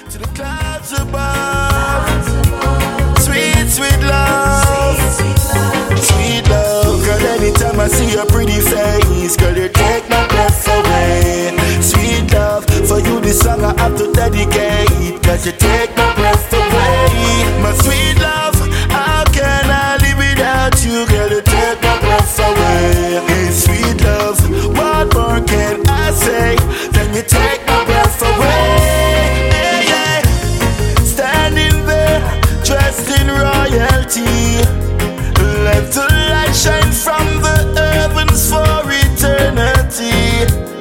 to the clouds above. Sweet, sweet love. Sweet love. Girl, anytime I see your pretty face, girl, you take my breath away. Sweet love, for you this song I have to dedicate, cause you take my breath away. My sweet love, how can I live without you? Girl, you take my breath away. Hey, sweet love, what more can I say? Then you take my breath away. Hey, yeah. Standing there, dressed in royalty, let the light shine from the heavens for eternity.